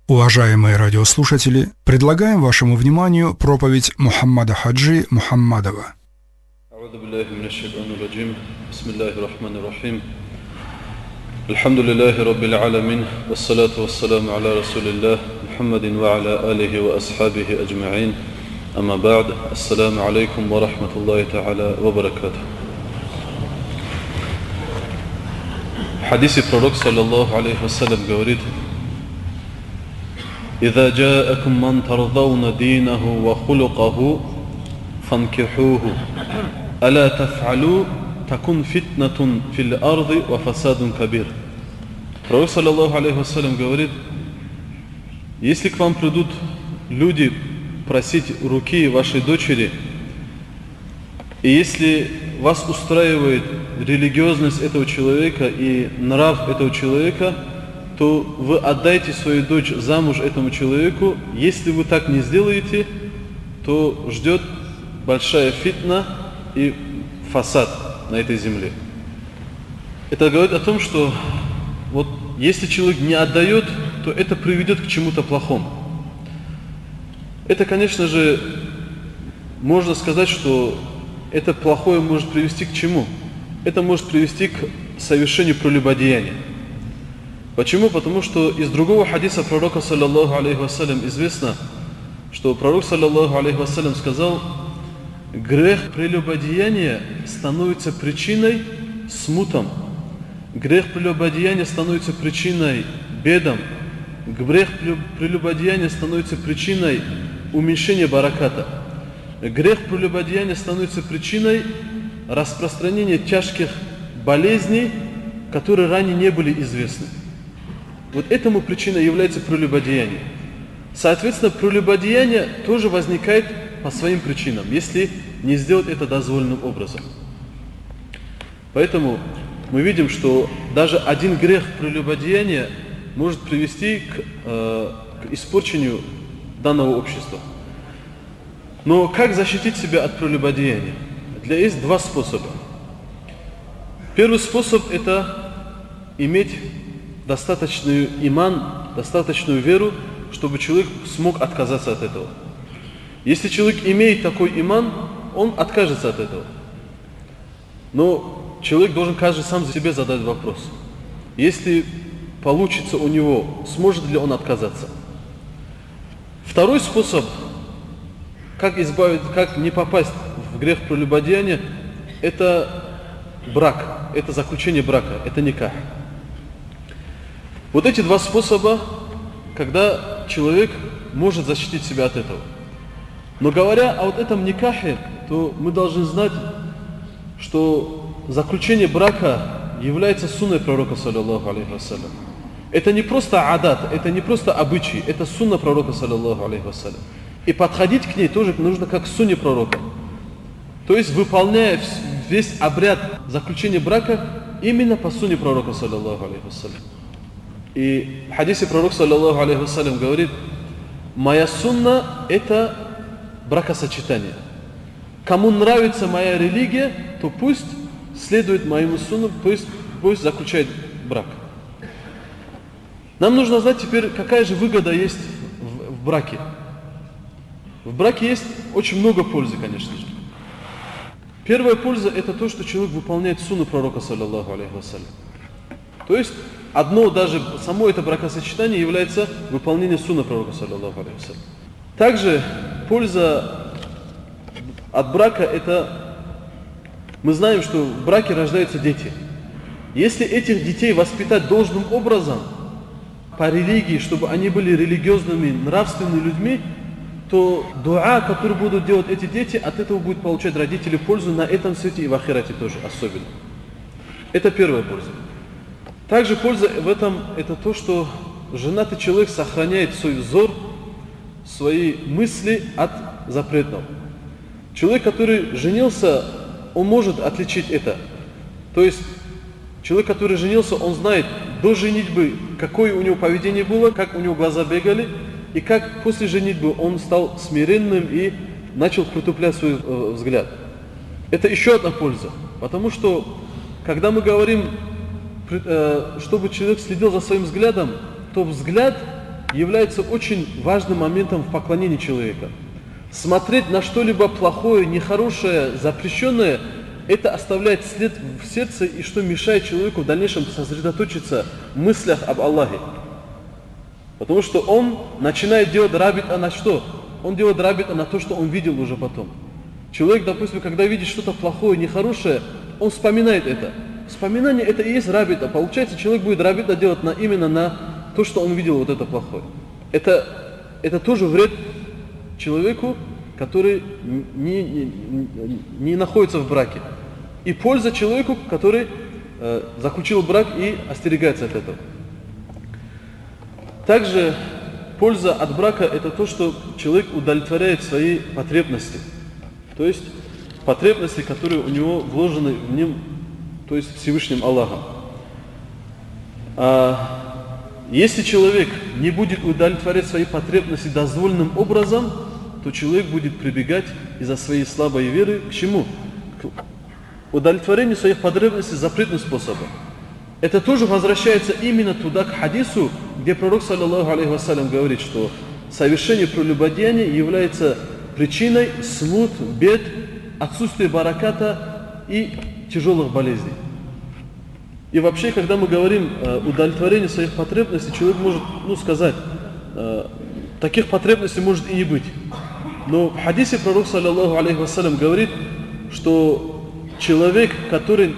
Уважаемые радиослушатели, предлагаем вашему вниманию проповедь Мухаммада Хаджи Мухаммадова. Альхамдулиллахи Раббил Аламин, вассалату вассаламу аля Расулиллах, Мухаммадин ва аля алихи ва асхабихи аджмаин, амма ба'д, ассаламу алейкум ва рахматуллахи та'аля ва баракатух. В хадисе пророк, саллаллаху алейхи вассалям, говорит: «Иза джаакум ман тардауна динаху ва хулукаху, фанкихуху, аля таф'алу, такун фитнатун фил арды ва фасадун кабир». Пророк, саллаллаху алейхи вассалям, говорит: если к вам придут люди просить руки вашей дочери, и если вас устраивает религиозность этого человека и нрав этого человека, то вы отдайте свою дочь замуж этому человеку. Если вы так не сделаете, то ждет большая фитна и фасад на этой земле. Это говорит о том, что вот если человек не отдает, то это приведет к чему-то плохому. Это, конечно же, можно сказать, что это плохое может привести к чему? Это может привести к совершению прелюбодеяния. Почему? Потому что из другого хадиса пророка, саллаллаху алейхи вассалям, известно, что пророк, саллаллаху алейхи вассалям, сказал: грех прелюбодеяния становится причиной смутам, грех прелюбодеяния становится причиной бедам, грех прелюбодеяния становится причиной уменьшения бараката, грех прелюбодеяния становится причиной распространения тяжких болезней, которые ранее не были известны. Вот этому причиной является прелюбодеяние. Соответственно, прелюбодеяние тоже возникает по своим причинам, если не сделать это дозволенным образом. Поэтому мы видим, что даже один грех прелюбодеяния может привести к испорчению данного общества. Но как защитить себя от прелюбодеяния? Есть два способа. Первый способ – это иметь достаточную иман, достаточную веру, чтобы человек смог отказаться от этого. Если человек имеет такой иман, он откажется от этого. Но человек должен каждый сам за себе задать вопрос. Если получится у него, сможет ли он отказаться? Второй способ, как не попасть в грех прелюбодеяния, это брак, это заключение брака, это никах. Вот эти два способа, когда человек может защитить себя от этого. Но говоря о вот этом никахе, то мы должны знать, что заключение брака является сунной пророка, саллаллаху алейхи вассалям. Это не просто адат, это не просто обычай, это сунна пророка, саллаллаху алейхи вассалям. И подходить к ней тоже нужно как к сунне пророка. То есть выполняя весь обряд заключения брака именно по сунне пророка, саллаллаху алейхи вассалям. И в хадисе пророк, саллаллаху алейхи вассалям, говорит: моя сунна – это бракосочетание. Кому нравится моя религия, то пусть следует моему сунну, пусть заключает брак. Нам нужно знать теперь, какая же выгода есть в браке. В браке есть очень много пользы, конечно же. Первая польза – это то, что человек выполняет сунну пророка, саллаллаху алейхи вассалям. То есть одно даже само это бракосочетание является выполнением сунны пророка, саллаллаху алейхи вассалям. Также польза от брака – это мы знаем, что в браке рождаются дети. Если этих детей воспитать должным образом, по религии, чтобы они были религиозными, нравственными людьми, то дуа, который будут делать эти дети, от этого будут получать родители пользу на этом свете и в ахирате тоже особенно. Это первая польза. Также польза в этом – это то, что женатый человек сохраняет свой взор, свои мысли от запретного. Человек, который женился, он может отличить это. То есть человек, который женился, он знает до женитьбы, какое у него поведение было, как у него глаза бегали, и как после женитьбы он стал смиренным и начал притуплять свой взгляд. Это еще одна польза. Потому что, когда мы говорим, чтобы человек следил за своим взглядом, то взгляд является очень важным моментом в поклонении человека. Смотреть на что-либо плохое, нехорошее, запрещенное, это оставляет след в сердце, и что мешает человеку в дальнейшем сосредоточиться в мыслях об Аллахе. Потому что он начинает делать рабита на что? Он делает рабита на то, что он видел уже потом. Человек, допустим, когда видит что-то плохое, нехорошее, он вспоминает это. Вспоминание это и есть рабита. Получается, человек будет рабита делать именно на то, что он видел вот это плохое. Это тоже вред человеку, который не находится в браке. И польза человеку, который заключил брак и остерегается от этого. Также польза от брака это то, что человек удовлетворяет свои потребности. То есть потребности, которые у него вложены в нем, то есть Всевышним Аллахом. Если человек не будет удовлетворять свои потребности дозволенным образом, то человек будет прибегать из-за своей слабой веры к чему? К удовлетворению своих потребностей запретным способом. Это тоже возвращается именно туда, к хадису, где пророк, саллаллаху алейхи вассалям, говорит, что совершение прелюбодеяния является причиной смут, бед, отсутствия бараката и тяжелых болезней. И вообще, когда мы говорим удовлетворении своих потребностей, человек может сказать, таких потребностей может и не быть. Но в хадисе пророк, саллаллаху алейхи вассалям, говорит, что человек, который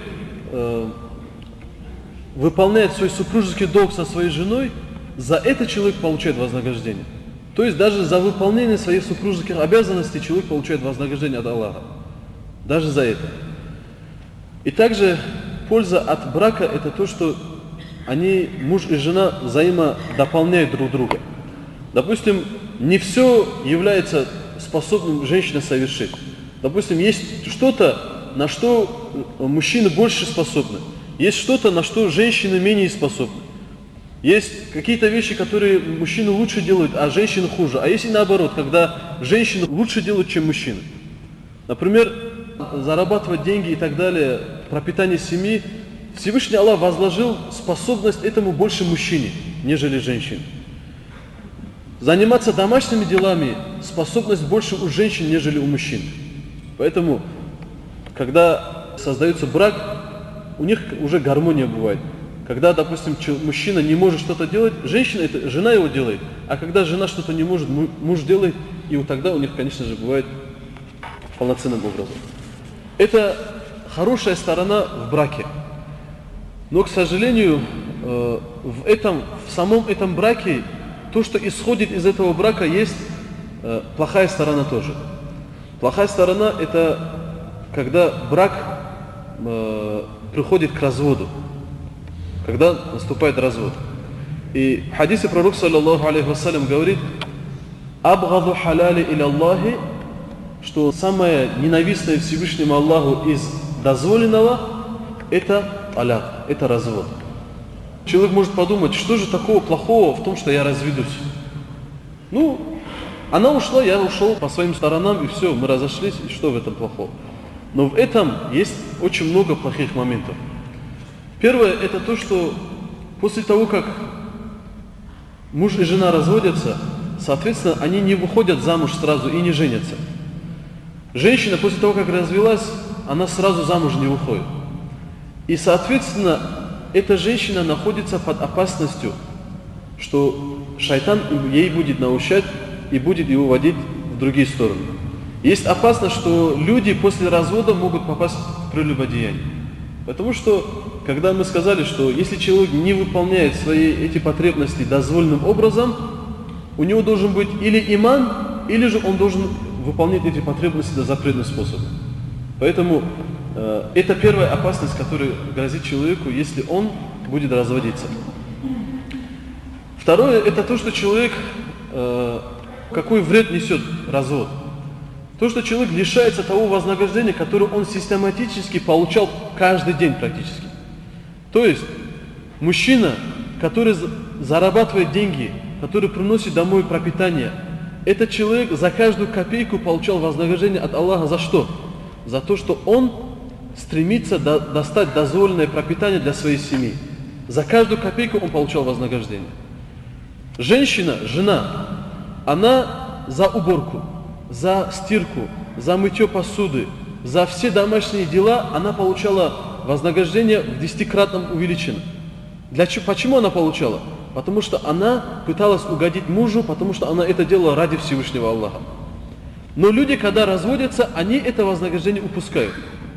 выполняет свой супружеский долг со своей женой, за это человек получает вознаграждение. То есть даже за выполнение своих супружеских обязанностей человек получает вознаграждение от Аллаха. Даже за это. И также польза от брака это то, что муж и жена взаимодополняют друг друга. Допустим, не все является способным женщина совершить. Допустим, есть что-то, на что мужчины больше способны. Есть что-то, на что женщины менее способны. Есть какие-то вещи, которые мужчины лучше делают, а женщины хуже. А есть и наоборот, когда женщины лучше делают, чем мужчины. Например, зарабатывать деньги и так далее, пропитание семьи. Всевышний Аллах возложил способность этому больше мужчине, нежели женщине. Заниматься домашними делами способность больше у женщин, нежели у мужчин. Поэтому, когда создается брак, у них уже гармония бывает. Когда, допустим, мужчина не может что-то делать, жена его делает. А когда жена что-то не может, муж делает, и вот тогда у них, конечно же, бывает полноценным образом. Это хорошая сторона в браке. Но, к сожалению, в самом этом браке, то, что исходит из этого брака, есть плохая сторона тоже. Плохая сторона – это когда брак приходит к разводу, когда наступает развод. И в хадисе пророк, саллаллаху алейхи вассалям, говорит: «Абгаду халяли иля Аллахи», что самое ненавистное Всевышнему Аллаху из дозволенного – это аляк, это развод. Человек может подумать, что же такого плохого в том, что я разведусь? Она ушла, я ушел по своим сторонам, и все, мы разошлись, и что в этом плохого? Но в этом есть очень много плохих моментов. Первое, это то, что после того, как муж и жена разводятся, соответственно, они не выходят замуж сразу и не женятся. Женщина после того, как развелась, она сразу замуж не выходит. И, соответственно, эта женщина находится под опасностью, что шайтан ей будет научать и будет ее водить в другие стороны. Есть опасность, что люди после развода могут попасть в прелюбодеяние. Потому что, когда мы сказали, что если человек не выполняет эти потребности дозволенным образом, у него должен быть или иман, или же он должен выполнять эти потребности запретным способом. Поэтому это первая опасность, которая грозит человеку, если он будет разводиться. Второе, это то, что человек, какой вред несет развод. То, что человек лишается того вознаграждения, которое он систематически получал каждый день практически. То есть, мужчина, который зарабатывает деньги, который приносит домой пропитание, этот человек за каждую копейку получал вознаграждение от Аллаха за что? За то, что он стремится достать дозволенное пропитание для своей семьи. За каждую копейку он получал вознаграждение. женщина, жена, она за уборку, за стирку, за мытье посуды, за все домашние дела она получала вознаграждение в 10-кратном увеличено. Почему она получала? Потому что она пыталась угодить мужу, потому что она это делала ради Всевышнего Аллаха. Но люди, когда разводятся, они это вознаграждение упускают.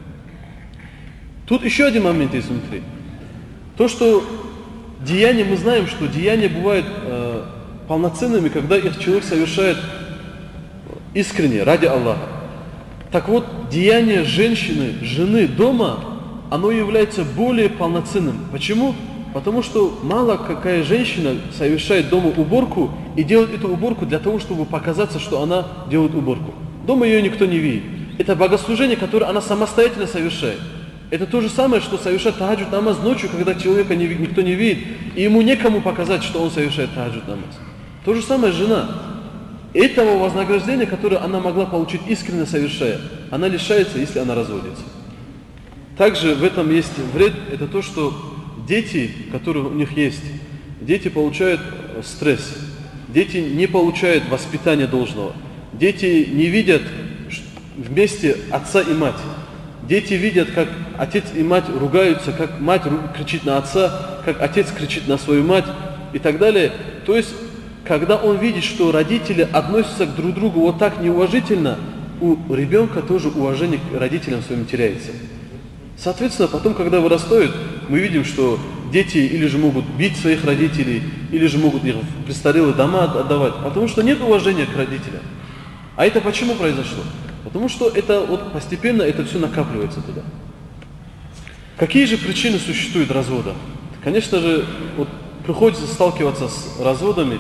Тут еще один момент есть внутри. То, что деяния, мы знаем, что деяния бывают полноценными, когда их человек совершает искренне, ради Аллаха. Так вот, деяние женщины, жены дома, оно является более полноценным. Почему? Потому что мало какая женщина совершает дома уборку и делает эту уборку для того, чтобы показаться, что она делает уборку. Дома ее никто не видит. Это богослужение, которое она самостоятельно совершает. Это то же самое, что совершать тахаджуд намаз ночью, когда человека никто не видит, и ему некому показать, что он совершает тахаджуд намаз. То же самое жена. Этого вознаграждения, которое она могла получить искренне совершая, она лишается, если она разводится. Также в этом есть вред, это то, что дети, которые у них есть, дети получают стресс, дети не получают воспитания должного, дети не видят вместе отца и мать. Дети видят, как отец и мать ругаются, как мать кричит на отца, как отец кричит на свою мать и так далее. То есть, когда он видит, что родители относятся друг к другу вот так неуважительно, у ребенка тоже уважение к родителям своим теряется. Соответственно, потом, когда вырастают, мы видим, что дети или же могут бить своих родителей, или же могут их в престарелые дома отдавать, потому что нет уважения к родителям. А это почему произошло? Потому что это вот постепенно это все накапливается туда. Какие же причины существуют развода? Конечно же, вот приходится сталкиваться с разводами.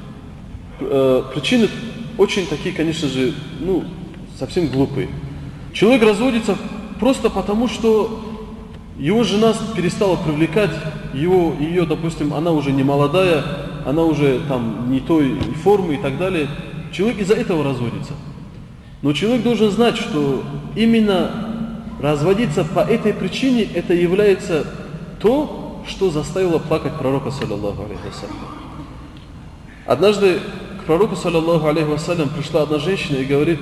Причины очень такие, конечно же, совсем глупые. Человек разводится просто потому, что его жена перестала привлекать, ее, допустим, она уже не молодая, она уже там не той формы и так далее. Человек из-за этого разводится. Но человек должен знать, что именно разводиться по этой причине это является то, что заставило плакать пророка, саллаллаху алейхи вассалям. Однажды к пророку, саллаллаху алейхи вассалям, пришла одна женщина и говорит,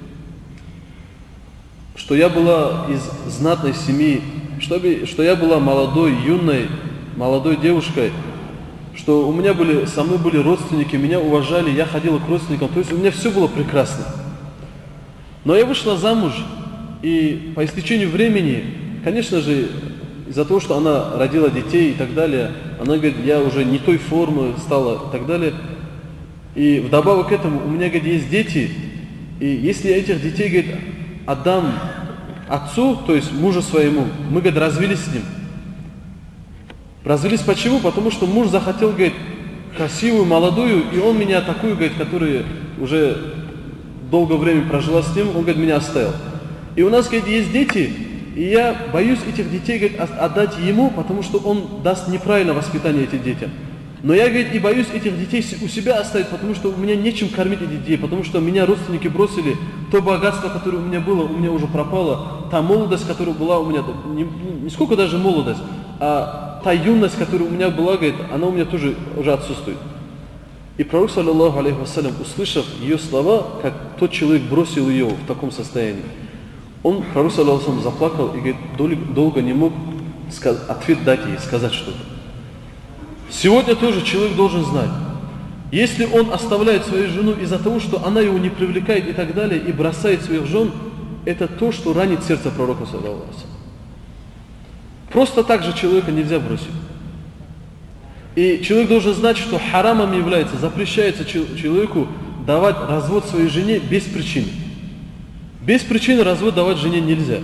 что я была из знатной семьи, что я была молодой девушкой, что со мной были родственники, меня уважали, я ходила к родственникам, то есть у меня все было прекрасно. Но я вышла замуж, и по истечению времени, конечно же, из-за того, что она родила детей и так далее, она говорит, я уже не той формы стала и так далее. И вдобавок к этому у меня, говорит, есть дети, и если я этих детей, говорит, отдам отцу, то есть мужу своему, мы, говорит, развелись с ним. Развелись почему? Потому что муж захотел, говорит, красивую, молодую, и он меня такую, говорит, которая уже долгое время прожила с ним, он, говорит, меня оставил. И у нас, говорит, есть дети, и я боюсь этих детей, говорит, отдать ему, потому что он даст неправильное воспитание этим детям. Но я, говорит, и боюсь этих детей у себя оставить, потому что у меня нечем кормить этих детей, потому что меня родственники бросили, то богатство, которое у меня было, у меня уже пропало, та молодость, которая была у меня, не сколько даже молодость, а та юность, которая у меня была, говорит, она у меня тоже уже отсутствует. И пророк, саллаллаху алейхи вассалям, услышав ее слова, как тот человек бросил ее в таком состоянии, пророк, саллаллаху алейхи вассалям, заплакал и, говорит, долго не мог ответ дать ей, сказать что-то. Сегодня тоже человек должен знать, если он оставляет свою жену из-за того, что она его не привлекает и так далее, и бросает своих жен, это то, что ранит сердце пророка, саллаллаху алейхи вассалям. Просто так же человека нельзя бросить. И человек должен знать, что харамом является, запрещается человеку давать развод своей жене без причины. Без причины развод давать жене нельзя.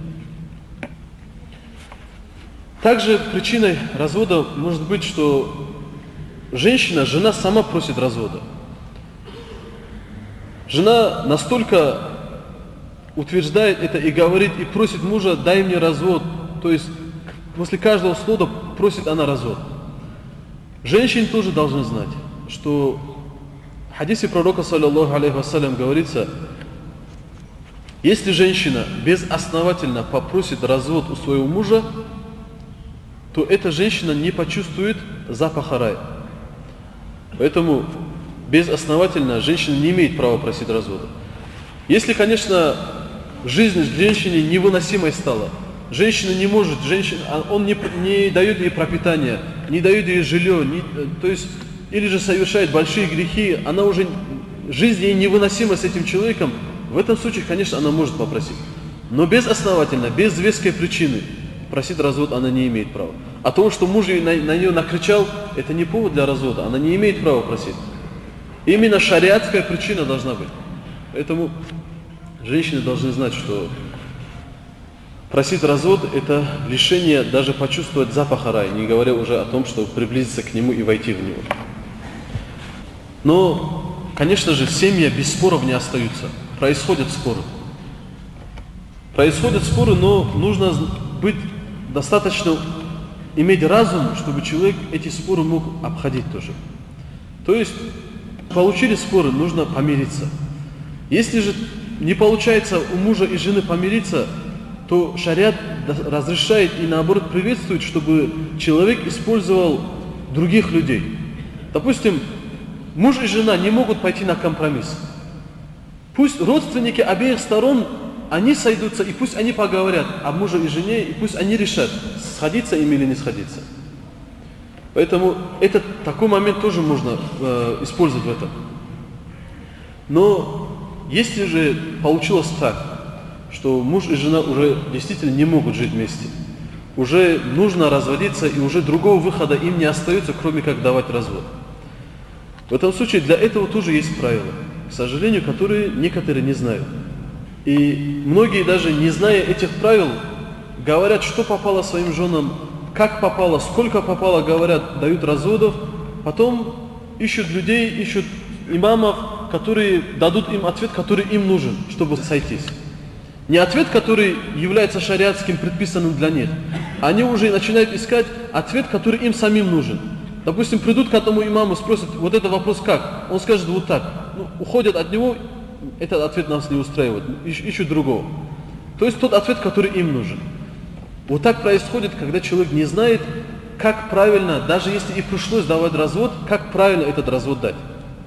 Также причиной развода может быть, что жена сама просит развода. Жена настолько утверждает это и говорит, и просит мужа, дай мне развод. То есть после каждого слова просит она развод. Женщины тоже должны знать, что в хадисе пророка, саллаллаху алейхи вассалям, говорится, если женщина безосновательно попросит развод у своего мужа, то эта женщина не почувствует запаха рая. Поэтому безосновательно женщина не имеет права просить развода. Если, конечно, жизнь женщине невыносимой стала, женщина не может, он не дает ей пропитание, не дает ей жилье, то есть, или же совершает большие грехи, жизнь ей невыносима с этим человеком, в этом случае, конечно, она может попросить. Но безосновательно, без веской причины просить развод она не имеет права. А то, что муж на нее накричал, это не повод для развода, она не имеет права просить. Именно шариатская причина должна быть. Поэтому женщины должны знать, что просить развод – это лишение даже почувствовать запах рая, не говоря уже о том, чтобы приблизиться к нему и войти в него. Но, конечно же, семьи без споров не остаются. Происходят споры. Но нужно достаточно иметь разум, чтобы человек эти споры мог обходить тоже. То есть, получили споры, нужно помириться. Если же не получается у мужа и жены помириться, то шариат разрешает и наоборот приветствует, чтобы человек использовал других людей. Допустим, муж и жена не могут пойти на компромисс. Пусть родственники обеих сторон, они сойдутся, и пусть они поговорят о муже и жене, и пусть они решат, сходиться им или не сходиться. Поэтому такой момент тоже можно использовать в этом. Но если же получилось так, что муж и жена уже действительно не могут жить вместе, уже нужно разводиться, и уже другого выхода им не остается, кроме как давать развод. В этом случае для этого тоже есть правила, к сожалению, которые некоторые не знают. И многие даже не зная этих правил, говорят, что попало своим женам, как попало, сколько попало, говорят, дают разводов, потом ищут людей, ищут имамов, которые дадут им ответ, который им нужен, чтобы сойтись. Не ответ, который является шариатским, предписанным для них. Они уже начинают искать ответ, который им самим нужен. Допустим, придут к этому имаму, спросят, вот этот вопрос как? Он скажет вот так. Уходят от него, этот ответ нас не устраивает, ищут другого. То есть тот ответ, который им нужен. Вот так происходит, когда человек не знает, как правильно, даже если и пришлось давать развод, как правильно этот развод дать.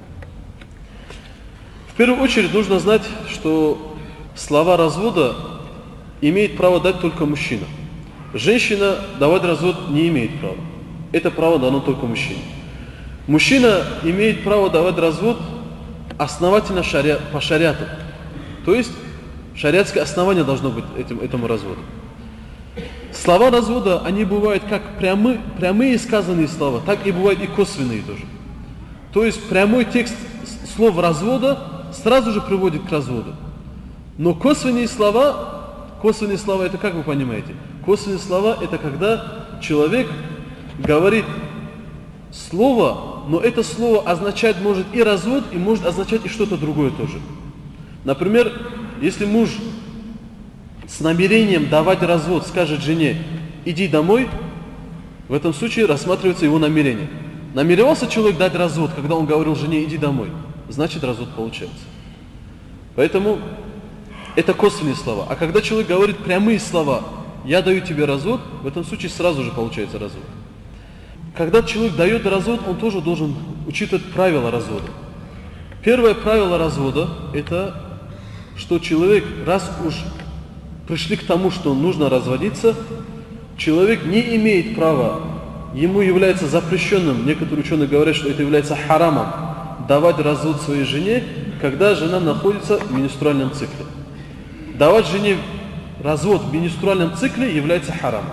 В первую очередь нужно знать, что слова развода имеет право дать только мужчина. Женщина давать развод не имеет права. Это право дано только мужчине. Мужчина имеет право давать развод основательно по шариату. То есть шариатское основание должно быть этому разводу. Слова развода, они бывают как прямые сказанные слова, так и бывают и косвенные тоже. То есть прямой текст слов развода сразу же приводит к разводу. Но косвенные слова это как вы понимаете? Косвенные слова это когда человек говорит слово, но это слово означает может и развод, и может означать и что-то другое тоже. Например, если муж с намерением давать развод скажет жене «иди домой», в этом случае рассматривается его намерение. Намеревался человек дать развод, когда он говорил жене «иди домой», значит развод получается. Поэтому это косвенные слова. А когда человек говорит прямые слова «я даю тебе развод», в этом случае сразу же получается развод. Когда человек дает развод, он тоже должен учитывать правила развода. Первое правило развода – это что человек, раз уж пришли к тому, что нужно разводиться, человек не имеет права, ему является запрещенным, некоторые ученые говорят, что это является харамом, давать развод своей жене, когда жена находится в менструальном цикле. Давать жене развод в менструальном цикле является харамом.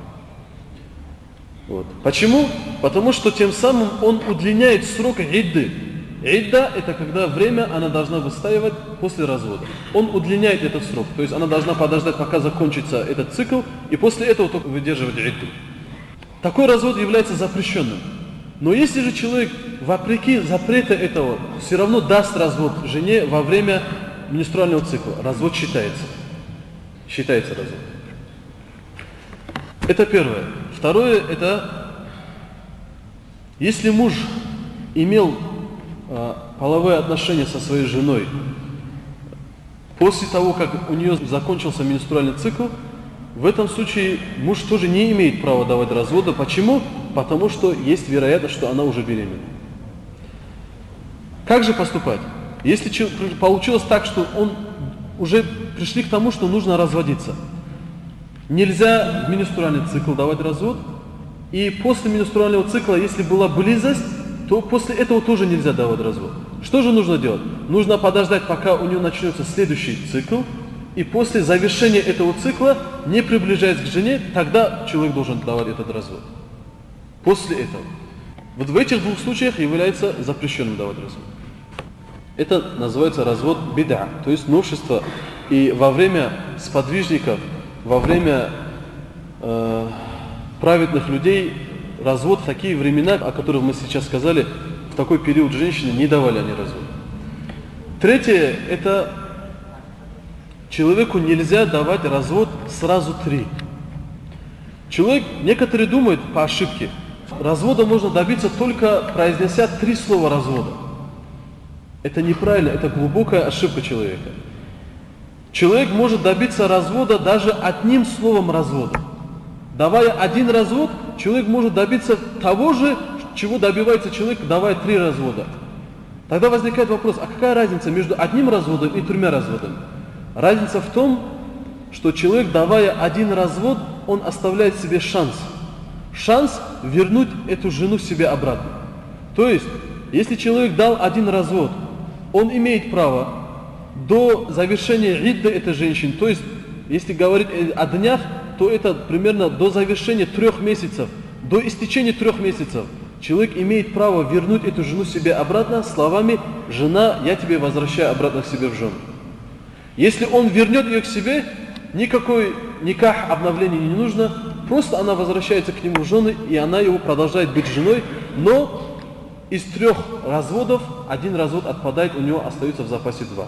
Вот. Почему? Потому что тем самым он удлиняет срок идды. Идда – это когда время она должна выстаивать после развода. Он удлиняет этот срок, то есть она должна подождать, пока закончится этот цикл, и после этого только выдерживать идду. Такой развод является запрещенным. Но если же человек, вопреки запрета этого, все равно даст развод жене во время менструального цикла, развод считается. Считается развод. Это первое. Второе – это если муж имел половые отношения со своей женой после того, как у нее закончился менструальный цикл, в этом случае муж тоже не имеет права давать развода. Почему? Потому что есть вероятность, что она уже беременна. Как же поступать? Если получилось так, что он уже пришли к тому, что нужно разводиться, нельзя в менструальный цикл давать развод, и после менструального цикла, если была близость, то после этого тоже нельзя давать развод. Что же нужно делать? Нужно подождать, пока у него начнется следующий цикл, и после завершения этого цикла, не приближаясь к жене, тогда человек должен давать этот развод. После этого. Вот в этих двух случаях является запрещенным давать развод. Это называется развод бид'а, то есть новшество. И во время сподвижников, во время праведных людей, развод в такие времена, о которых мы сейчас сказали, в такой период женщины не давали они развод. Третье, это человеку нельзя давать развод сразу 3. Некоторые думают по ошибке, развода можно добиться только произнеся 3 слова развода. Это неправильно, это глубокая ошибка человека. Человек может добиться развода даже одним словом развода. Давая один развод, человек может добиться того же, чего добивается человек, давая 3 развода. Тогда возникает вопрос, а какая разница между одним разводом и 3 разводами? Разница в том, что человек, давая один развод, он оставляет себе шанс. Шанс вернуть эту жену себе обратно. То есть, если человек дал один развод, он имеет право до завершения идды этой женщины, то есть, если говорить о днях, то это примерно до завершения 3 месяцев, до истечения 3 месяцев, человек имеет право вернуть эту жену себе обратно словами «Жена, я тебе возвращаю обратно к себе в жену». Если он вернет ее к себе, никакой никах, обновления не нужно, просто она возвращается к нему в жены, и она его продолжает быть женой, но из 3 разводов 1 развод отпадает, у него остается в запасе 2.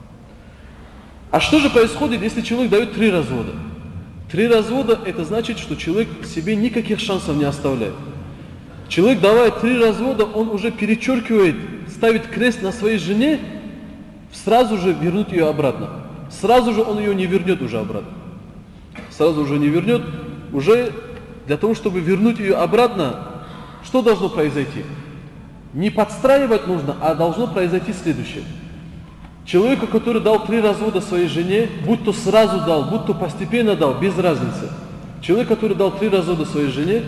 А что же происходит, если человек дает 3 развода? 3 развода, это значит, что человек себе никаких шансов не оставляет. Человек, давая 3 развода, он уже перечеркивает, ставит крест на своей жене, сразу же вернуть ее обратно. Сразу же он ее не вернет уже обратно. Сразу же не вернет. Уже для того, чтобы вернуть ее обратно, что должно произойти? Не подстраивать нужно, а должно произойти следующее. Человеку, который дал 3 развода своей жене, будь то сразу дал, будь то постепенно дал, без разницы. Человек, который дал 3 развода своей жене,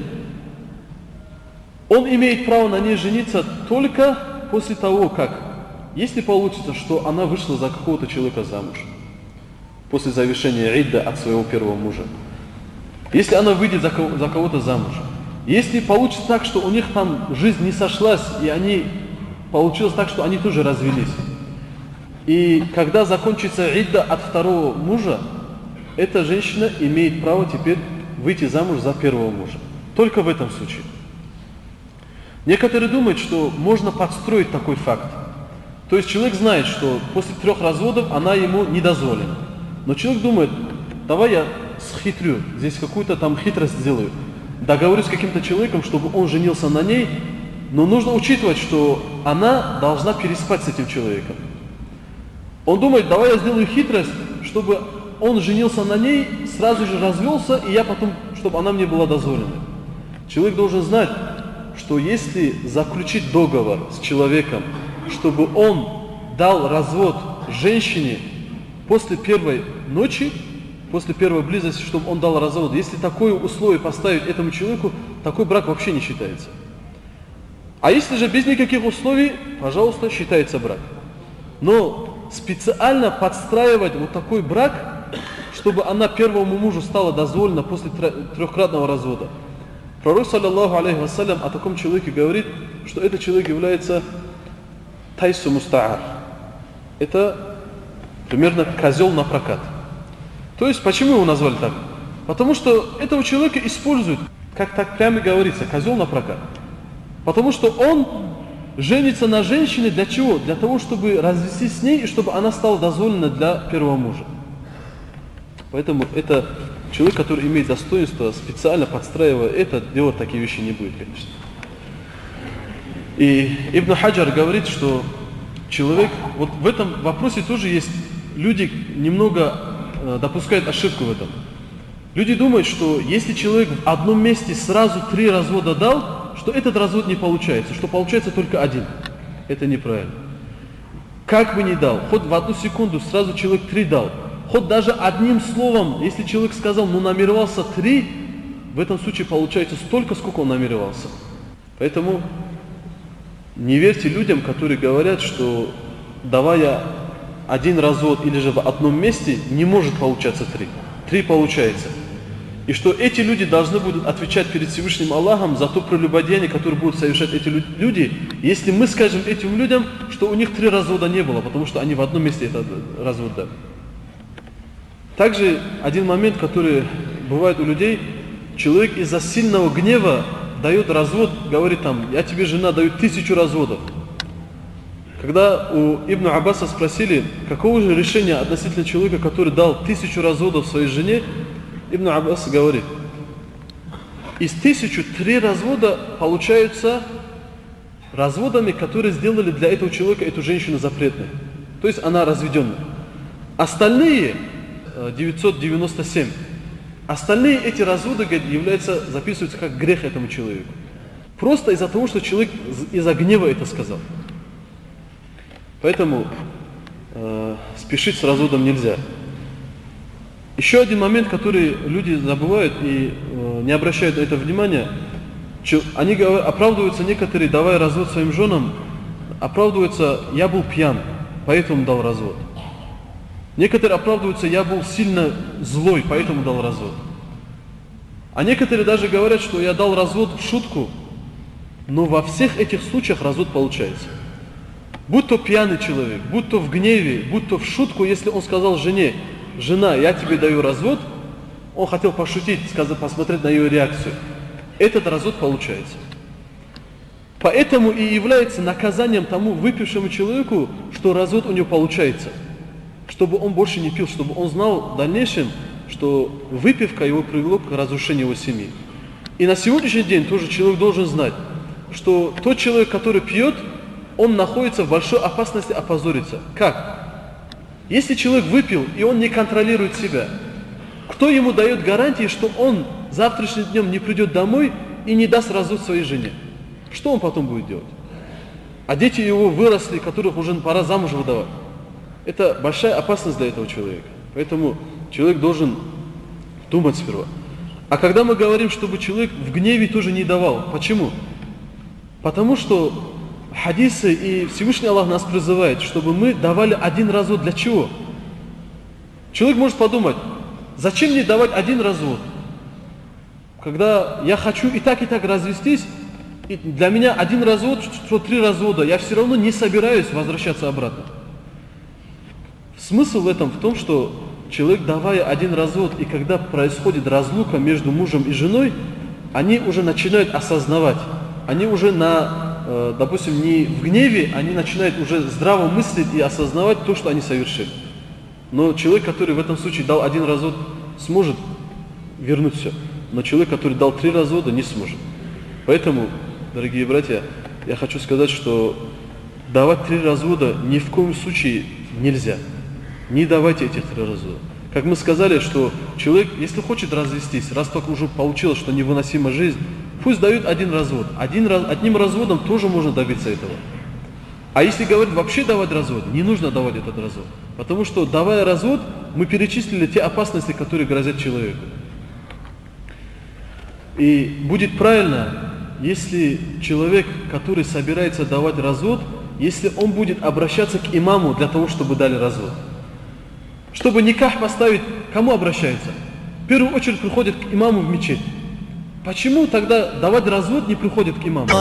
он имеет право на ней жениться только после того, как, если получится, что она вышла за какого-то человека замуж, после завершения идда от своего первого мужа. Если она выйдет за кого-то замуж, если получится так, что у них там жизнь не сошлась, и получилось так, что они тоже развелись. И когда закончится идда от второго мужа, эта женщина имеет право теперь выйти замуж за первого мужа. Только в этом случае. Некоторые думают, что можно подстроить такой факт. То есть человек знает, что после 3 разводов она ему не дозволена. Но человек думает, давай я схитрю, здесь какую-то там хитрость сделаю. Договорюсь с каким-то человеком, чтобы он женился на ней, но нужно учитывать, что она должна переспать с этим человеком. Он думает, давай я сделаю хитрость, чтобы он женился на ней, сразу же развелся, и я потом, чтобы она мне была дозволена. Человек должен знать, что если заключить договор с человеком, чтобы он дал развод женщине после первой ночи, после первой близости, чтобы он дал развод, если такое условие поставить этому человеку, такой брак вообще не считается. А если же без никаких условий, пожалуйста, считается брак. Но специально подстраивать вот такой брак, чтобы она первому мужу стала дозволена после 3-кратного развода. Пророк, саллаллаху алейхи вассалям, о таком человеке говорит, что этот человек является тайсу мустаар. Это примерно козел на прокат. То есть, почему его назвали так? Потому что этого человека используют, как так прямо говорится, козел на прокат. Потому что он женится на женщине для чего? Для того, чтобы развестись с ней и чтобы она стала дозволена для первого мужа. Поэтому это человек, который имеет достоинство, специально подстраивая это, делать такие вещи не будет, конечно. И Ибн Хаджар говорит, что человек, вот в этом вопросе тоже есть, люди немного допускают ошибку в этом. Люди думают, что если человек в одном месте сразу 3 развода дал, что этот развод не получается, что получается только 1. Это неправильно. как бы ни дал, хоть в одну секунду сразу человек 3 дал, хоть даже одним словом, если человек сказал, ну намеревался 3, в этом случае получается столько, сколько он намеревался. Поэтому не верьте людям, которые говорят, что давая один развод или же в одном месте, не может получаться 3. 3 получается. И что эти люди должны будут отвечать перед Всевышним Аллахом за то прелюбодеяние, которое будут совершать эти люди, если мы скажем этим людям, что у них 3 развода не было, потому что они в одном месте этот развод дали. Также один момент, который бывает у людей, человек из-за сильного гнева дает развод, говорит там, я тебе, жена, даю 1000 разводов. Когда у Ибн Аббаса спросили, какого же решения относительно человека, который дал 1000 разводов своей жене, Ибн Аббас говорит, из 1000 3 развода получаются разводами, которые сделали для этого человека эту женщину запретной. То есть она разведенная. Остальные 997. Остальные эти разводы, говорит, записываются как грех этому человеку. Просто из-за того, что человек из-за гнева это сказал. Поэтому спешить с разводом нельзя. Еще один момент, который люди забывают и не обращают на это внимания, они оправдываются некоторые, давая развод своим женам, оправдываются, я был пьян, поэтому дал развод. Некоторые оправдываются, я был сильно злой, поэтому дал развод. А некоторые даже говорят, что я дал развод в шутку, но во всех этих случаях развод получается. Будь то пьяный человек, будь то в гневе, будь то в шутку, если он сказал жене, жена, я тебе даю развод, он хотел пошутить, посмотреть на ее реакцию. Этот развод получается. Поэтому и является наказанием тому выпившему человеку, что развод у него получается. Чтобы он больше не пил, чтобы он знал в дальнейшем, что выпивка его привела к разрушению его семьи. И на сегодняшний день тоже человек должен знать, что тот человек, который пьет, он находится в большой опасности опозориться. Как? Если человек выпил, и он не контролирует себя, кто ему дает гарантии, что он завтрашним днем не придет домой и не даст развод своей жене? Что он потом будет делать? А дети его выросли, которых уже пора замуж выдавать. Это большая опасность для этого человека. Поэтому человек должен думать сперва. А когда мы говорим, чтобы человек в гневе тоже не давал, почему? Потому что хадисы и Всевышний Аллах нас призывает, чтобы мы давали один развод. Для чего? Человек может подумать, зачем мне давать один развод? Когда я хочу и так развестись, и для меня один развод, что 3 развода, я все равно не собираюсь возвращаться обратно. Смысл в этом в том, что человек, давая один развод, и когда происходит разлука между мужем и женой, они уже начинают осознавать, они уже допустим, не в гневе, они начинают уже здраво мыслить и осознавать то, что они совершили. Но человек, который в этом случае дал один развод, сможет вернуть все. Но человек, который дал 3 развода, не сможет. Поэтому, дорогие братья, я хочу сказать, что давать 3 развода ни в коем случае нельзя. Не давайте этих 3 развода. Как мы сказали, что человек, если хочет развестись, раз только уже получилось, что невыносима жизнь, пусть дают один развод. Одним разводом тоже можно добиться этого. А если говорить вообще давать развод, не нужно давать этот развод. Потому что, давая развод, мы перечислили те опасности, которые грозят человеку. И будет правильно, если человек, который собирается давать развод, если он будет обращаться к имаму для того, чтобы дали развод. Чтобы никах поставить, кому обращается? В первую очередь приходит к имаму в мечеть. Почему тогда давать развод не приходит к имаму?